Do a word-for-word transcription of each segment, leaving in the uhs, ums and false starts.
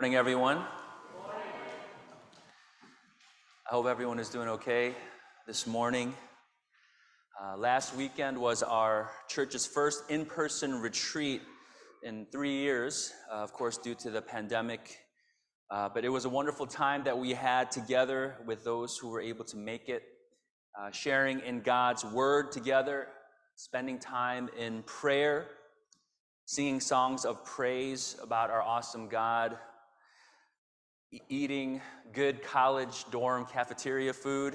Morning, everyone. I hope everyone is doing okay this morning. Uh, last weekend was our church's first in-person retreat in three years, uh, of course, due to the pandemic. Uh, but it was a wonderful time that we had together with those who were able to make it, uh, sharing in God's Word together, spending time in prayer, singing songs of praise about our awesome God, eating good college dorm cafeteria food,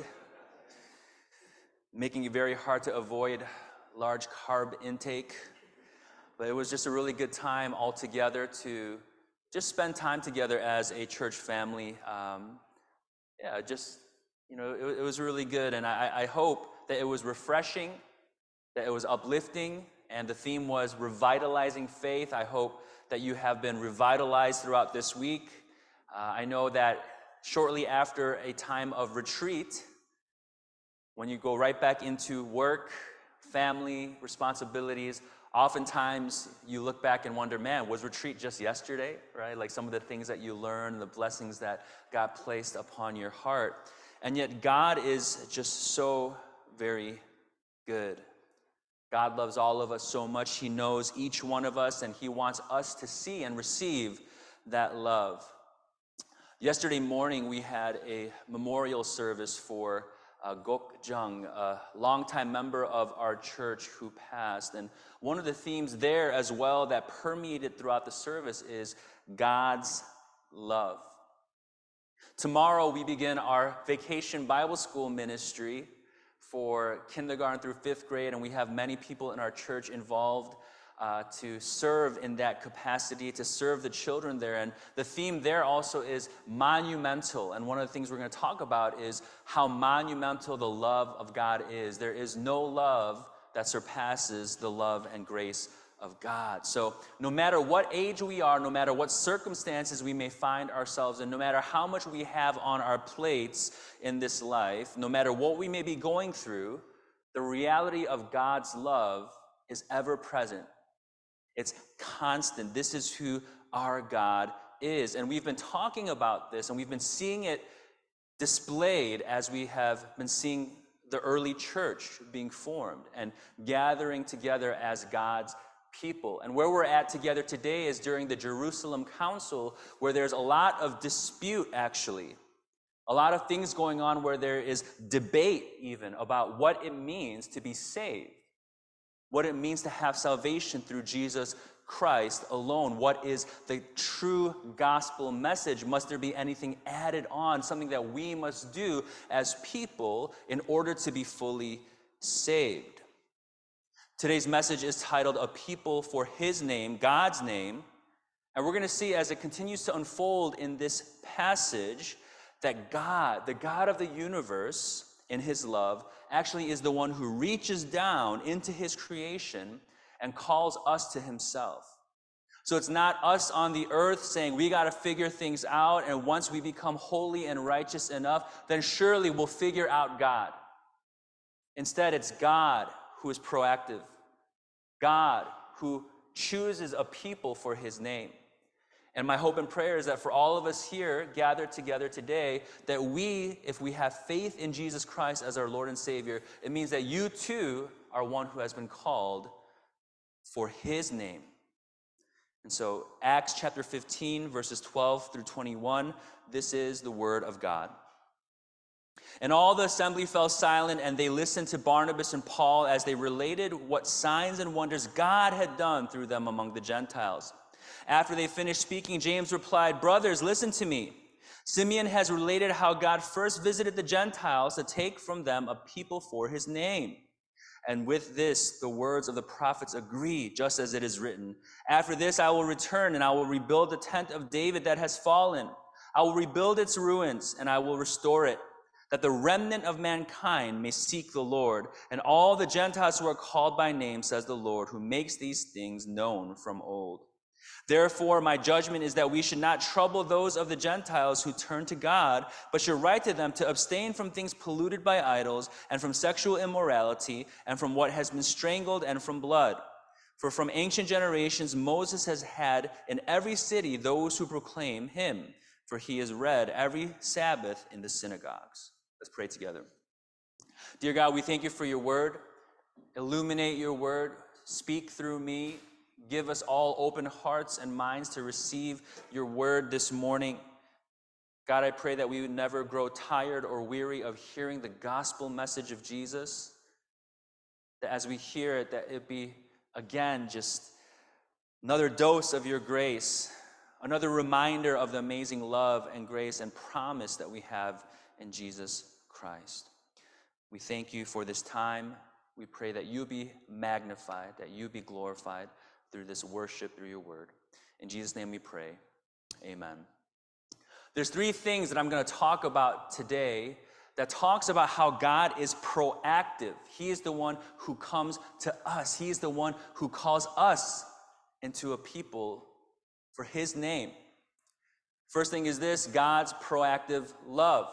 making it very hard to avoid large carb intake. But it was just a really good time all together to just spend time together as a church family. Um, yeah, just, you know, it, it was really good. And I, I hope that it was refreshing, that it was uplifting, and the theme was revitalizing faith. I hope that you have been revitalized throughout this week. Uh, I know that shortly after a time of retreat, when you go right back into work, family, responsibilities, oftentimes you look back and wonder, man, was retreat just yesterday, right? Like some of the things that you learned, the blessings that God placed upon your heart. And yet God is just so very good. God loves all of us so much. He knows each one of us, and He wants us to see and receive that love. Yesterday morning, we had a memorial service for uh, Gok Jung, a longtime member of our church who passed. And one of the themes there as well that permeated throughout the service is God's love. Tomorrow, we begin our Vacation Bible School ministry for kindergarten through fifth grade, and we have many people in our church involved Uh, to serve in that capacity, to serve the children there. And the theme there also is monumental. And one of the things we're going to talk about is how monumental the love of God is. There is no love that surpasses the love and grace of God. So no matter what age we are, no matter what circumstances we may find ourselves in, no matter how much we have on our plates in this life, no matter what we may be going through, the reality of God's love is ever present. It's constant. This is who our God is. And we've been talking about this, and we've been seeing it displayed as we have been seeing the early church being formed and gathering together as God's people. And where we're at together today is during the Jerusalem Council, where there's a lot of dispute, actually. A lot of things going on where there is debate even about what it means to be saved. What it means to have salvation through Jesus Christ alone. What is the true gospel message? Must there be anything added on, something that we must do as people in order to be fully saved? Today's message is titled, A People for His Name, God's Name. And we're going to see as it continues to unfold in this passage that God, the God of the universe, in His love, actually is the one who reaches down into His creation and calls us to Himself. So it's not us on the earth saying we got to figure things out, and once we become holy and righteous enough, then surely we'll figure out God. Instead, it's God who is proactive. God who chooses a people for His name. And my hope and prayer is that for all of us here gathered together today, that we, if we have faith in Jesus Christ as our Lord and Savior, it means that you too are one who has been called for His name. And so Acts chapter fifteen, verses twelve through twenty-one, this is the word of God. And all the assembly fell silent, and they listened to Barnabas and Paul as they related what signs and wonders God had done through them among the Gentiles. After they finished speaking, James replied, "Brothers, listen to me. Simeon has related how God first visited the Gentiles to take from them a people for His name. And with this, the words of the prophets agree, just as it is written. After this, I will return, and I will rebuild the tent of David that has fallen. I will rebuild its ruins, and I will restore it, that the remnant of mankind may seek the Lord, and all the Gentiles who are called by name, says the Lord, who makes these things known from old. Therefore, my judgment is that we should not trouble those of the Gentiles who turn to God, but should write to them to abstain from things polluted by idols, and from sexual immorality, and from what has been strangled, and from blood. For from ancient generations Moses has had in every city those who proclaim him, for he is read every Sabbath in the synagogues. Let's pray together. Dear God, we thank you for your word. Illuminate your word. Speak through me. Give us all open hearts and minds to receive your word this morning. God, I pray that we would never grow tired or weary of hearing the gospel message of Jesus. That as we hear it, that it be, again, just another dose of your grace, another reminder of the amazing love and grace and promise that we have in Jesus Christ. We thank you for this time. We pray that you be magnified, that you be glorified through this worship, through your word. In Jesus' name we pray. Amen. There's three things that I'm going to talk about today that talks about how God is proactive. He is the one who comes to us. He is the one who calls us into a people for his name. First thing is this: God's proactive love.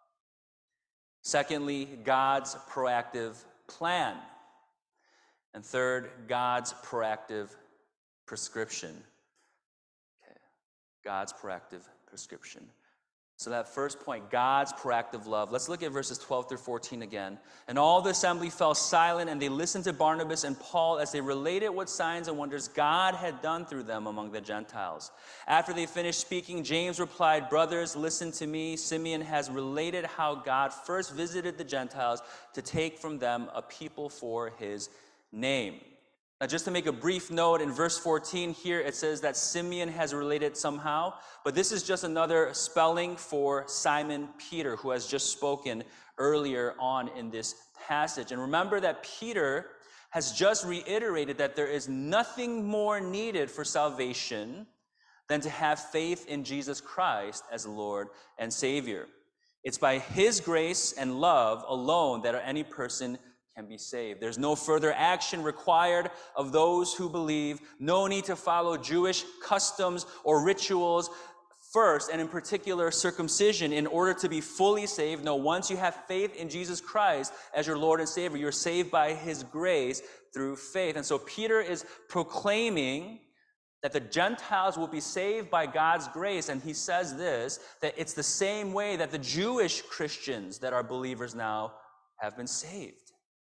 Secondly, God's proactive plan. And third, God's proactive prescription. Okay. God's proactive prescription. So that first point, God's proactive love. Let's look at verses twelve through fourteen again. And all the assembly fell silent, and they listened to Barnabas and Paul as they related what signs and wonders God had done through them among the Gentiles. After they finished speaking, James replied, "Brothers, listen to me. Simeon has related how God first visited the Gentiles to take from them a people for his name." Now, just to make a brief note, in verse fourteen here, it says that Simeon has related somehow, but this is just another spelling for Simon Peter, who has just spoken earlier on in this passage. And remember that Peter has just reiterated that there is nothing more needed for salvation than to have faith in Jesus Christ as Lord and Savior. It's by his grace and love alone that any person can be saved. There's no further action required of those who believe. No need to follow Jewish customs or rituals first, and in particular circumcision, in order to be fully saved. No, once you have faith in Jesus Christ as your Lord and Savior, you're saved by his grace through faith. And so Peter is proclaiming that the Gentiles will be saved by God's grace. And he says this, that it's the same way that the Jewish Christians that are believers now have been saved.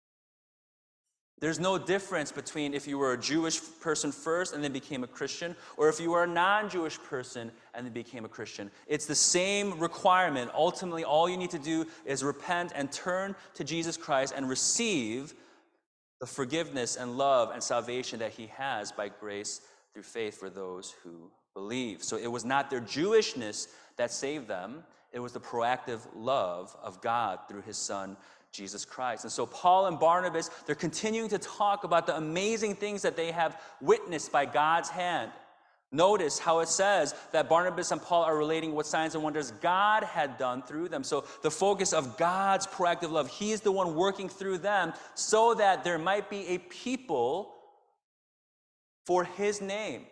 There's no difference between if you were a Jewish person first and then became a Christian, or if you were a non-Jewish person and then became a Christian. It's the same requirement. Ultimately, all you need to do is repent and turn to Jesus Christ and receive the forgiveness and love and salvation that he has by grace through faith for those who believe. So it was not their Jewishness that saved them. It was the proactive love of God through his Son, Jesus Christ. And so Paul and Barnabas, they're continuing to talk about the amazing things that they have witnessed by God's hand. Notice how it says that Barnabas and Paul are relating what signs and wonders God had done through them. So the focus of God's proactive love, he is the one working through them so that there might be a people for his name.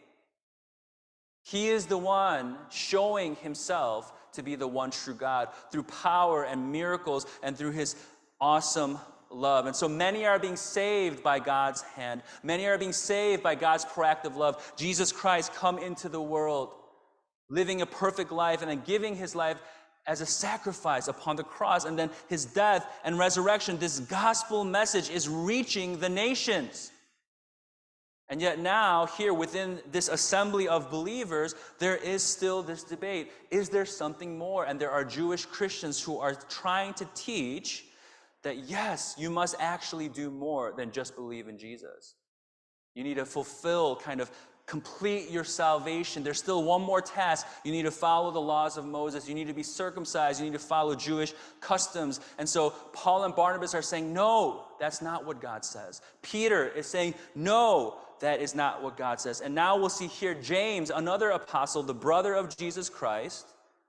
He is the one showing himself to be the one true God through power and miracles and through his awesome love. And so many are being saved by God's hand. Many are being saved by God's proactive love. Jesus Christ come into the world, living a perfect life and then giving his life as a sacrifice upon the cross. And then his death and resurrection. This gospel message is reaching the nations. And yet now, here within this assembly of believers, there is still this debate. Is there something more? And there are Jewish Christians who are trying to teach that yes, you must actually do more than just believe in Jesus. You need to fulfill, kind of complete your salvation. There's still one more task. You need to follow the laws of Moses. You need to be circumcised. You need to follow Jewish customs. And so Paul and Barnabas are saying, no, that's not what God says. Peter is saying, no, that is not what God says. And now we'll see here James, another apostle, the brother of Jesus Christ,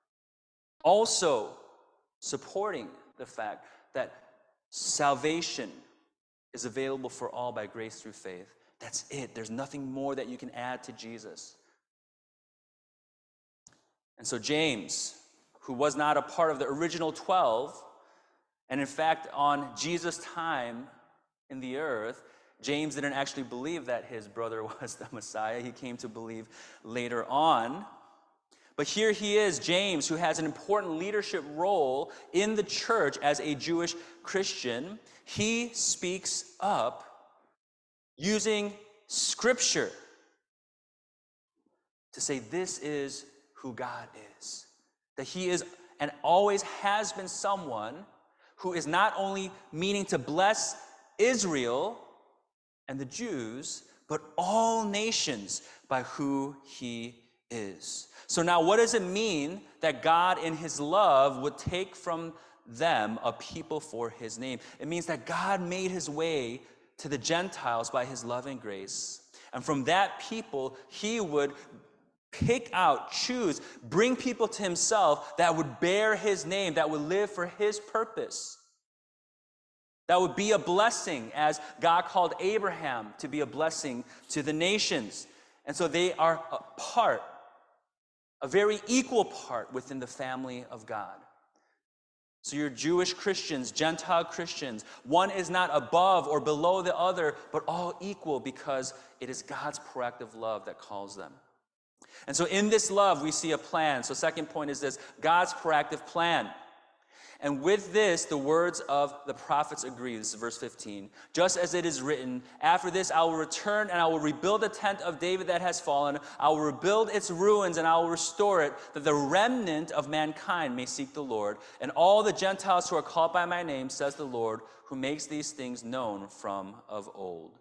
also supporting the fact that salvation is available for all by grace through faith. That's it. There's nothing more that you can add to Jesus. And so James, who was not a part of the original twelve, and in fact on Jesus' time in the earth, James didn't actually believe that his brother was the Messiah. He came to believe later on. But here he is, James, who has an important leadership role in the church as a Jewish Christian. He speaks up using Scripture to say this is who God is. That he is and always has been someone who is not only meaning to bless Israel and the Jews, but all nations by who he is. So now what does it mean that God in his love would take from them a people for his name? It means that God made his way to the Gentiles by his love and grace. And from that people, he would pick out, choose, bring people to himself that would bear his name, that would live for his purpose. That would be a blessing, as God called Abraham to be a blessing to the nations. And so they are a part, a very equal part within the family of God. So you're Jewish Christians, Gentile Christians. One is not above or below the other, but all equal because it is God's proactive love that calls them. And so in this love, we see a plan. So second point is this, God's proactive plan. And with this, the words of the prophets agree. This is verse fifteen. Just as it is written, after this I will return and I will rebuild the tent of David that has fallen. I will rebuild its ruins and I will restore it, that the remnant of mankind may seek the Lord. And all the Gentiles who are called by my name, says the Lord, who makes these things known from of old.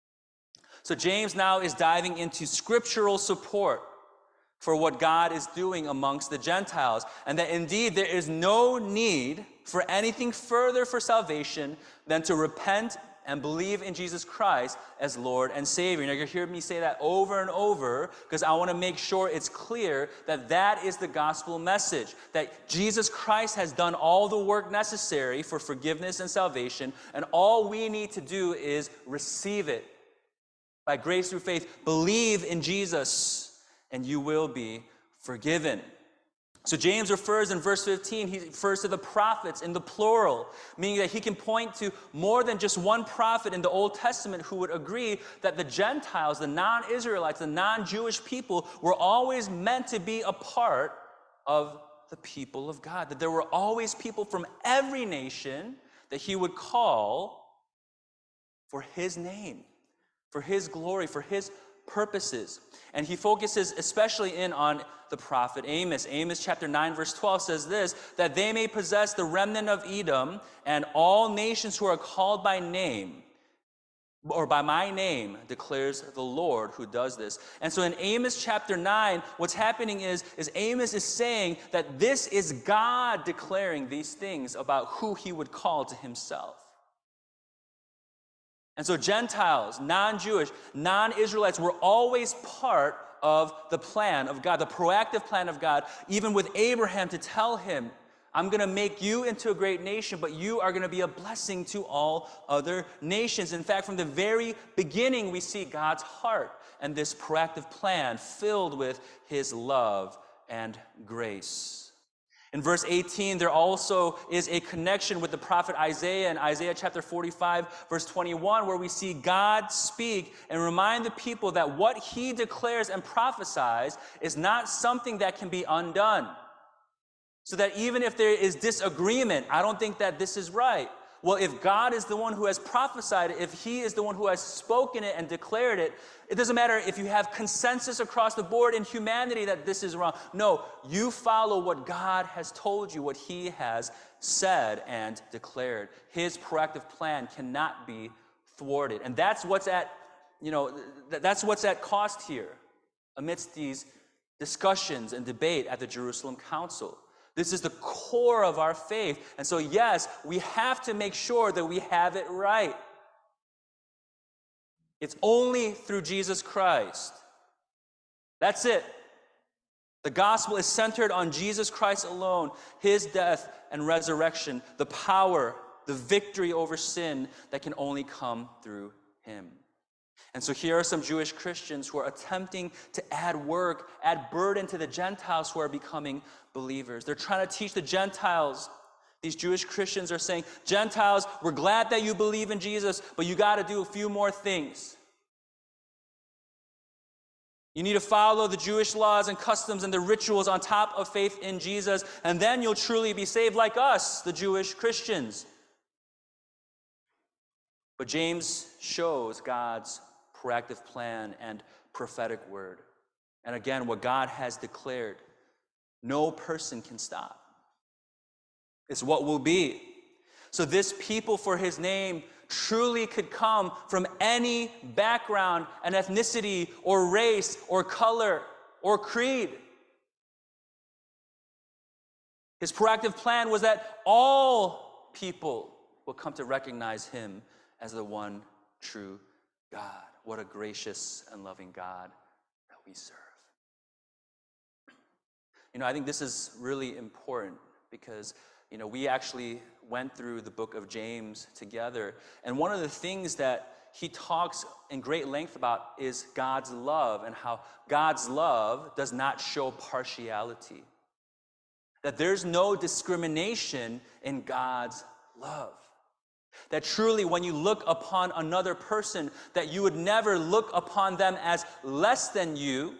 So James now is diving into scriptural support for what God is doing amongst the Gentiles, and that indeed there is no need for anything further for salvation than to repent and believe in Jesus Christ as Lord and Savior. Now, you're hearing me say that over and over because I want to make sure it's clear that that is the gospel message, that Jesus Christ has done all the work necessary for forgiveness and salvation, and all we need to do is receive it by grace through faith. Believe in Jesus, and you will be forgiven. So James refers in verse fifteen, he refers to the prophets in the plural, meaning that he can point to more than just one prophet in the Old Testament who would agree that the Gentiles, the non-Israelites, the non-Jewish people were always meant to be a part of the people of God, that there were always people from every nation that he would call for his name, for his glory, for his purposes. And he focuses especially in on the prophet Amos. Amos chapter nine verse twelve says this, that they may possess the remnant of Edom and all nations who are called by name, or by my name, declares the Lord who does this. And so in Amos chapter nine, what's happening is, is Amos is saying that this is God declaring these things about who he would call to himself. And so Gentiles, non-Jewish, non-Israelites were always part of the plan of God, the proactive plan of God, even with Abraham to tell him, I'm going to make you into a great nation, but you are going to be a blessing to all other nations. In fact, from the very beginning, we see God's heart and this proactive plan filled with his love and grace. In verse eighteen, there also is a connection with the prophet Isaiah in Isaiah chapter forty-five, verse twenty-one, where we see God speak and remind the people that what he declares and prophesies is not something that can be undone. So that even if there is disagreement, I don't think that this is right. Well, if God is the one who has prophesied it, if he is the one who has spoken it and declared it, it doesn't matter if you have consensus across the board in humanity that this is wrong. No, you follow what God has told you, what he has said and declared. His proactive plan cannot be thwarted. And that's what's at, you know, that's what's at cost here amidst these discussions and debate at the Jerusalem Council. This is the core of our faith. And so, yes, we have to make sure that we have it right. It's only through Jesus Christ. That's it. The gospel is centered on Jesus Christ alone, his death and resurrection, the power, the victory over sin that can only come through him. And so here are some Jewish Christians who are attempting to add work, add burden to the Gentiles who are becoming believers. They're trying to teach the Gentiles These Jewish Christians are saying, Gentiles, we're glad that you believe in Jesus, but you got to do a few more things. You need to follow the Jewish laws and customs and the rituals on top of faith in Jesus, and then you'll truly be saved like us, the Jewish Christians. But James shows God's proactive plan and prophetic word. And again, what God has declared, no person can stop. It's what will be. So this people for his name truly could come from any background and ethnicity or race or color or creed. His proactive plan was that all people will come to recognize him as the one true God. What a gracious and loving God that we serve. You know, I think this is really important because, you know, we actually went through the book of James together. And one of the things that he talks in great length about is God's love and how God's love does not show partiality. That there's no discrimination in God's love. That truly when you look upon another person, that you would never look upon them as less than you,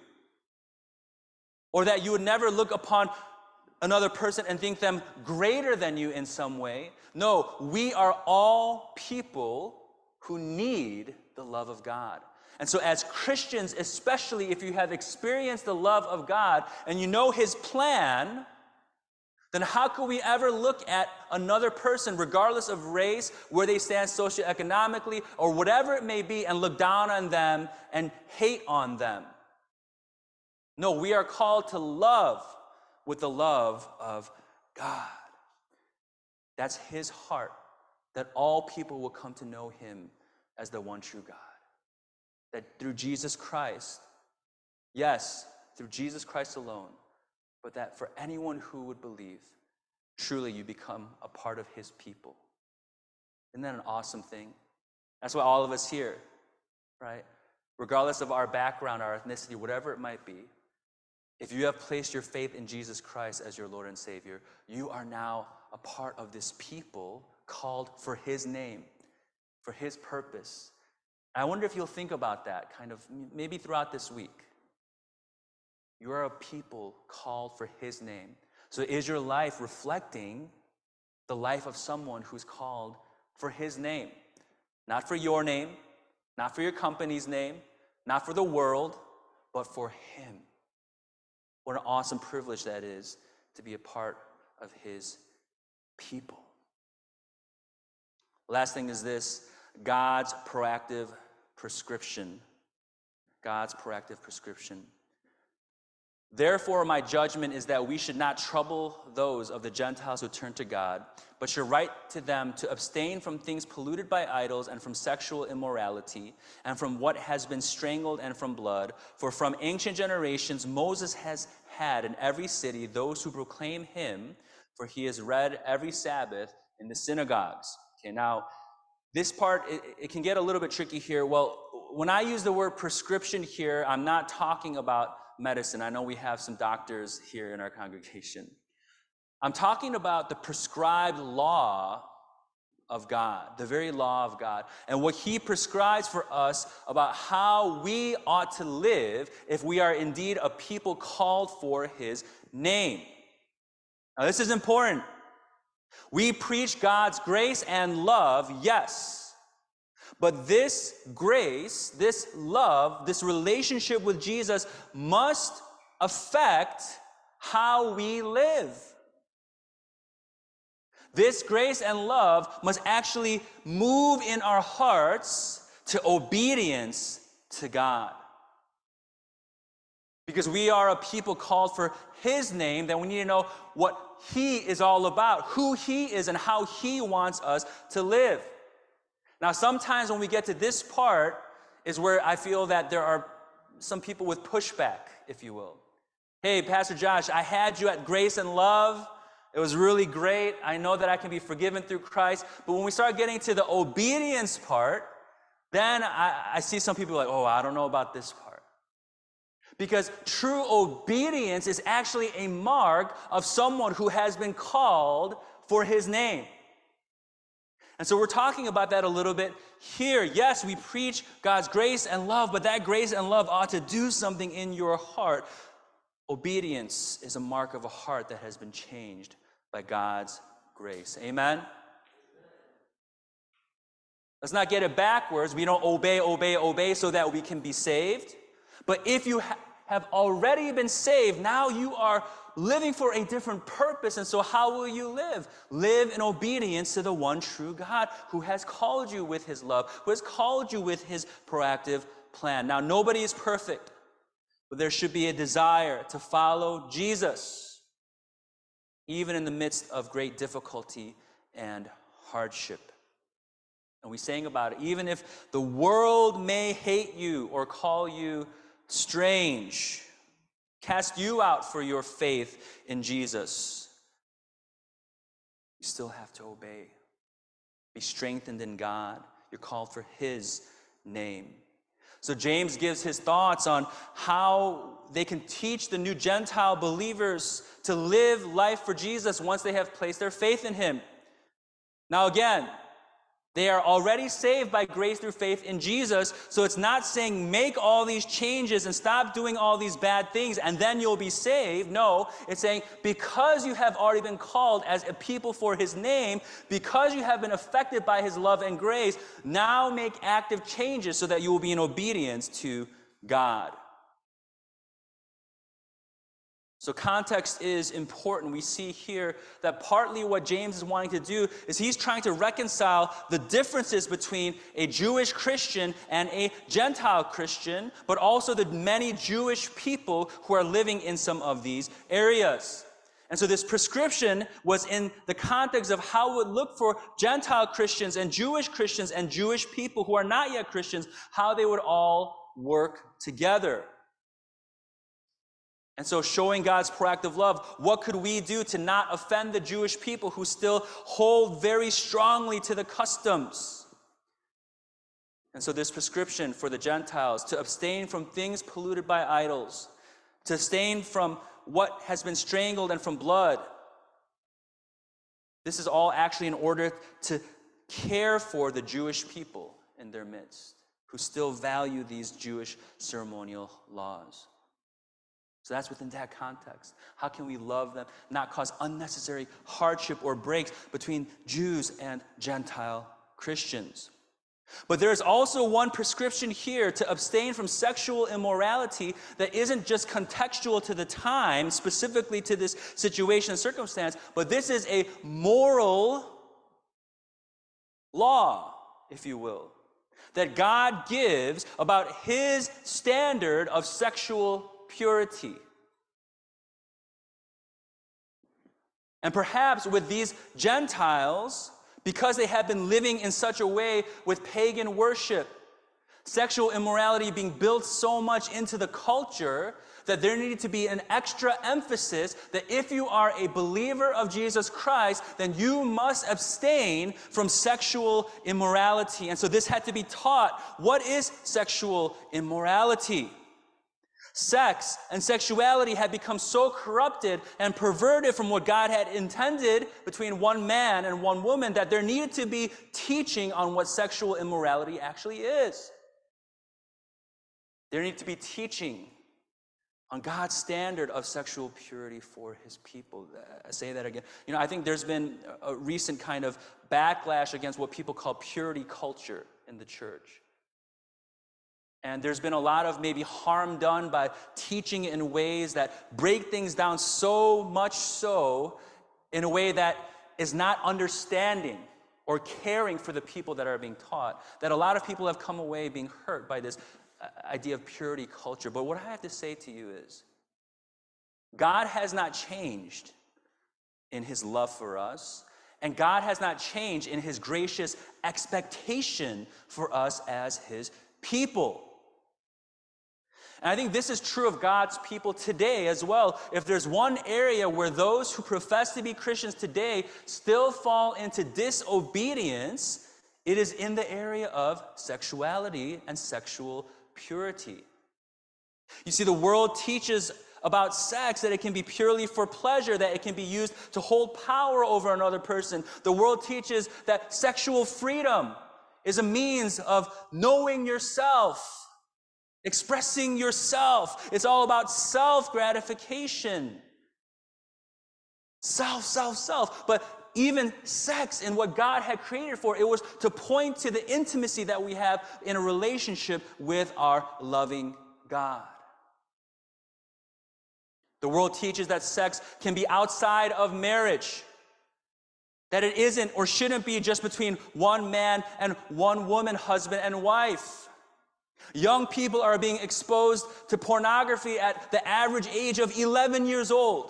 or that you would never look upon another person and think them greater than you in some way. No, we are all people who need the love of God. And so as Christians, especially if you have experienced the love of God and you know his plan, then how could we ever look at another person, regardless of race, where they stand socioeconomically, or whatever it may be, and look down on them and hate on them? No, we are called to love with the love of God. That's his heart, that all people will come to know him as the one true God. That through Jesus Christ, yes, through Jesus Christ alone, but that for anyone who would believe, truly you become a part of his people. Isn't that an awesome thing? That's why all of us here, right? Regardless of our background, our ethnicity, whatever it might be, if you have placed your faith in Jesus Christ as your Lord and Savior, you are now a part of this people called for his name, for his purpose. And I wonder if you'll think about that kind of maybe throughout this week. You are a people called for his name. So is your life reflecting the life of someone who's called for his name? Not for your name, not for your company's name, not for the world, but for him. What an awesome privilege that is to be a part of his people. Last thing is this, God's proactive prescription. God's proactive prescription. Therefore, my judgment is that we should not trouble those of the Gentiles who turn to God, but should write to them to abstain from things polluted by idols and from sexual immorality and from what has been strangled and from blood. For from ancient generations Moses has had in every city those who proclaim him, for he is read every Sabbath in the synagogues. Okay, now this part, it, it can get a little bit tricky here. Well, when I use the word prescription here, I'm not talking about medicine. I know we have some doctors here in our congregation. I'm talking about the prescribed law of God, the very law of God, and what he prescribes for us about how we ought to live if we are indeed a people called for his name. Now, this is important. We preach God's grace and love, yes. But this grace, this love, this relationship with Jesus must affect how we live. This grace and love must actually move in our hearts to obedience to God. Because we are a people called for his name, then we need to know what he is all about, who he is, and how he wants us to live. Now, sometimes when we get to this part is where I feel that there are some people with pushback, if you will. Hey, Pastor Josh, I had you at Grace and Love. It was really great. I know that I can be forgiven through Christ. But when we start getting to the obedience part, then I, I see some people like, oh, I don't know about this part. Because true obedience is actually a mark of someone who has been called for his name. And so we're talking about that a little bit here. Yes, we preach God's grace and love, but that grace and love ought to do something in your heart. Obedience is a mark of a heart that has been changed by God's grace. Amen? Let's not get it backwards. We don't obey, obey, obey so that we can be saved. But if you ha- have already been saved, now you are living for a different purpose. And so how will you live? Live in obedience to the one true God who has called you with his love, who has called you with his proactive plan. Now, nobody is perfect, but there should be a desire to follow Jesus, even in the midst of great difficulty and hardship. And we sang about it. Even if the world may hate you or call you strange, cast you out for your faith in Jesus, you still have to obey. Be strengthened in God. You're called for his name. So James gives his thoughts on how they can teach the new Gentile believers to live life for Jesus once they have placed their faith in him. Now again, they are already saved by grace through faith in Jesus. So it's not saying make all these changes and stop doing all these bad things and then you'll be saved. No, it's saying because you have already been called as a people for his name, because you have been affected by his love and grace, now make active changes so that you will be in obedience to God. So context is important. We see here that partly what James is wanting to do is he's trying to reconcile the differences between a Jewish Christian and a Gentile Christian, but also the many Jewish people who are living in some of these areas. And so this prescription was in the context of how it would look for Gentile Christians and Jewish Christians and Jewish people who are not yet Christians, how they would all work together. And so showing God's proactive love, what could we do to not offend the Jewish people who still hold very strongly to the customs? And so this prescription for the Gentiles to abstain from things polluted by idols, to abstain from what has been strangled and from blood. This is all actually in order to care for the Jewish people in their midst who still value these Jewish ceremonial laws. So that's within that context. How can we love them, not cause unnecessary hardship or breaks between Jews and Gentile Christians? But there's also one prescription here to abstain from sexual immorality that isn't just contextual to the time, specifically to this situation and circumstance, but this is a moral law, if you will, that God gives about his standard of sexual purity. And perhaps with these Gentiles, because they have been living in such a way with pagan worship, sexual immorality being built so much into the culture, that there needed to be an extra emphasis that if you are a believer of Jesus Christ, then you must abstain from sexual immorality. And so this had to be taught. What is sexual immorality? Sex and sexuality had become so corrupted and perverted from what God had intended between one man and one woman that there needed to be teaching on what sexual immorality actually is. There needed to be teaching on God's standard of sexual purity for his people. I say that again. You know, I think there's been a recent kind of backlash against what people call purity culture in the church. And there's been a lot of maybe harm done by teaching in ways that break things down so much so in a way that is not understanding or caring for the people that are being taught, that a lot of people have come away being hurt by this idea of purity culture. But what I have to say to you is, God has not changed in his love for us, and God has not changed in his gracious expectation for us as his people. And I think this is true of God's people today as well. If there's one area where those who profess to be Christians today still fall into disobedience, it is in the area of sexuality and sexual purity. You see, the world teaches about sex, that it can be purely for pleasure, that it can be used to hold power over another person. The world teaches that sexual freedom is a means of knowing yourself, expressing yourself. It's all about self-gratification. Self, self, self. But even sex and what God had created for, it was to point to the intimacy that we have in a relationship with our loving God. The world teaches that sex can be outside of marriage, that it isn't or shouldn't be just between one man and one woman, husband and wife. Young people are being exposed to pornography at the average age of eleven years old.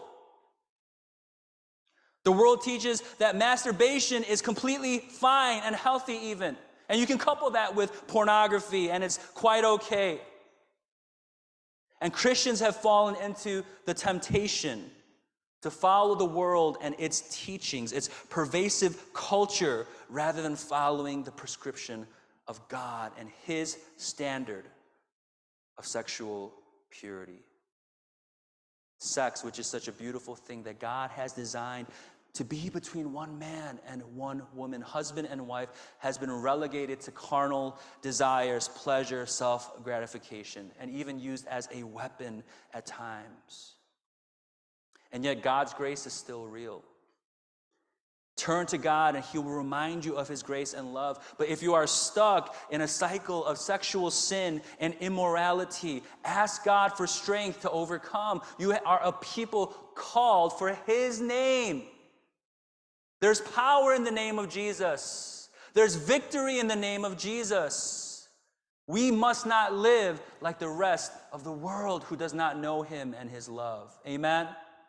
The world teaches that masturbation is completely fine and healthy even. And you can couple that with pornography and it's quite okay. And Christians have fallen into the temptation to follow the world and its teachings, its pervasive culture, rather than following the prescription of God and His standard of sexual purity. Sex, which is such a beautiful thing that God has designed to be between one man and one woman, husband and wife, has been relegated to carnal desires, pleasure, self-gratification, and even used as a weapon at times. And yet God's grace is still real. Turn to God and He will remind you of His grace and love. But if you are stuck in a cycle of sexual sin and immorality, ask God for strength to overcome. You are a people called for His name. There's power in the name of Jesus. There's victory in the name of Jesus. We must not live like the rest of the world who does not know Him and His love. Amen?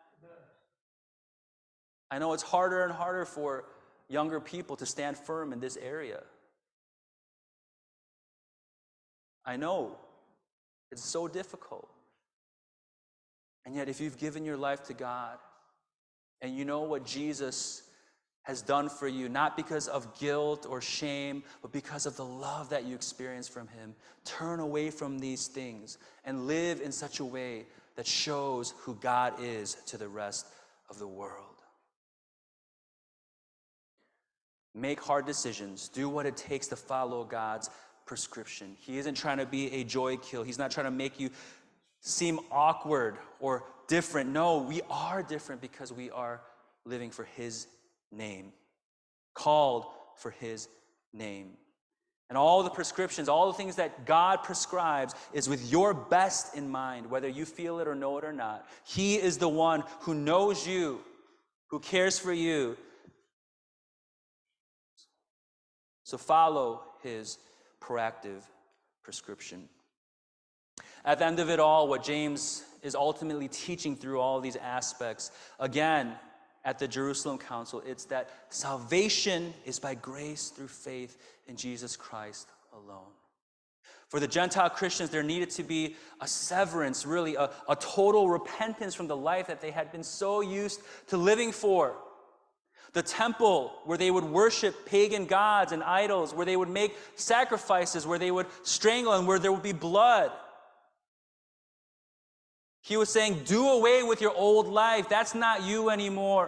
I know it's harder and harder for younger people to stand firm in this area. I know it's so difficult. And yet if you've given your life to God and you know what Jesus has done for you, not because of guilt or shame, but because of the love that you experience from Him, turn away from these things and live in such a way that shows who God is to the rest of the world. Make hard decisions. Do what it takes to follow God's prescription. He isn't trying to be a joy kill. He's not trying to make you seem awkward or different. No, we are different because we are living for His name, called for His name. And all the prescriptions, all the things that God prescribes is with your best in mind, whether you feel it or know it or not. He is the one who knows you, who cares for you. So follow His proactive prescription. At the end of it all, what James is ultimately teaching through all these aspects, again, at the Jerusalem Council, it's that salvation is by grace through faith in Jesus Christ alone. For the Gentile Christians, there needed to be a severance, really, a, a total repentance from the life that they had been so used to living for. The temple, where they would worship pagan gods and idols, where they would make sacrifices, where they would strangle, and where there would be blood. He was saying, do away with your old life. That's not you anymore.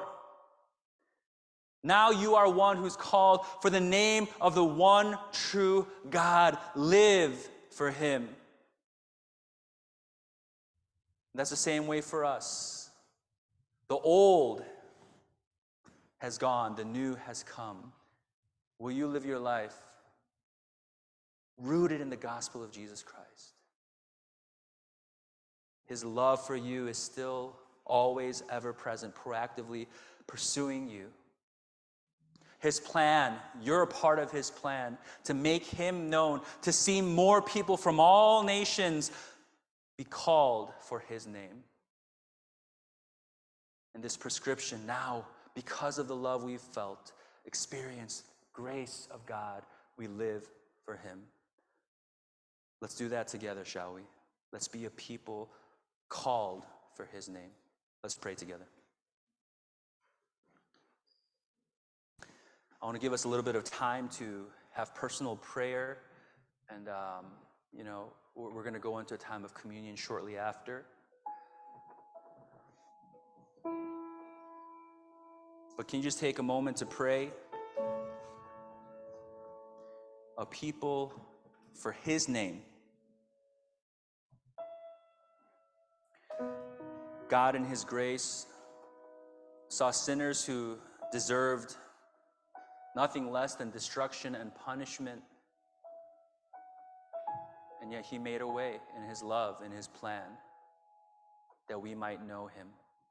Now you are one who's called for the name of the one true God. Live for Him. That's the same way for us. The old has gone, the new has come. Will you live your life rooted in the gospel of Jesus Christ? His love for you is still always ever present, proactively pursuing you. His plan, you're a part of His plan to make Him known, to see more people from all nations be called for His name. And this prescription now, because of the love we've felt, experienced grace of God, we live for Him. Let's do that together, shall we? Let's be a people called for His name. Let's pray together. I want to give us a little bit of time to have personal prayer, and um, you know, we're, we're going to go into a time of communion shortly after. But can you just take a moment to pray? A people for his name. God in his grace saw sinners who deserved nothing less than destruction and punishment. And yet he made a way in his love, in his plan, that we might know him.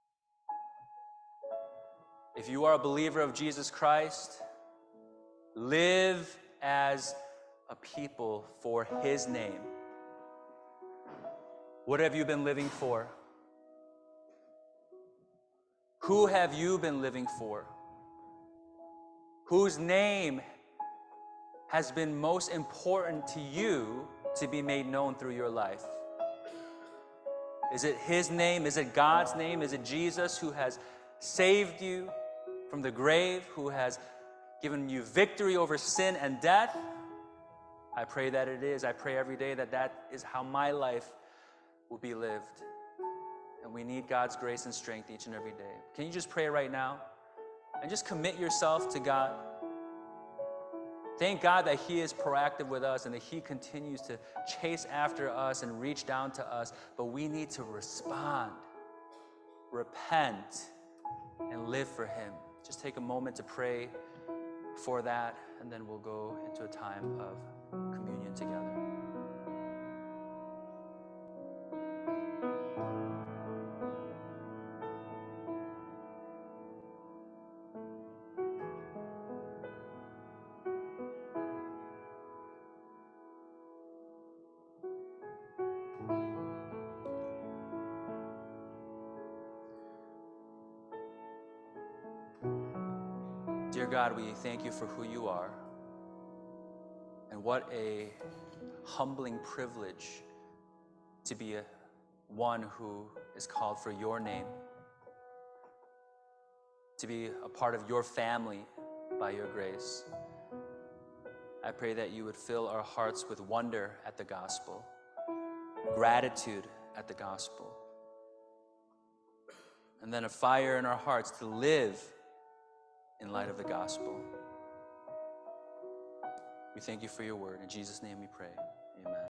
If you are a believer of Jesus Christ, live as a people for his name. What have you been living for? Who have you been living for? Whose name has been most important to you to be made known through your life? Is it his name? Is it God's name? Is it Jesus who has saved you from the grave, who has given you victory over sin and death? I pray that it is. I pray every day that that is how my life will be lived. And we need God's grace and strength each and every day. Can you just pray right now? And just commit yourself to God. Thank God that he is proactive with us and that he continues to chase after us and reach down to us. But we need to respond, repent, and live for him. Just take a moment to pray for that, and then we'll go into a time of communion together. Dear God, we thank you for who you are. And what a humbling privilege to be a, one who is called for your name, to be a part of your family by your grace. I pray that you would fill our hearts with wonder at the gospel, gratitude at the gospel, and then a fire in our hearts to live in light of the gospel. We thank you for your word. In Jesus' name we pray. Amen.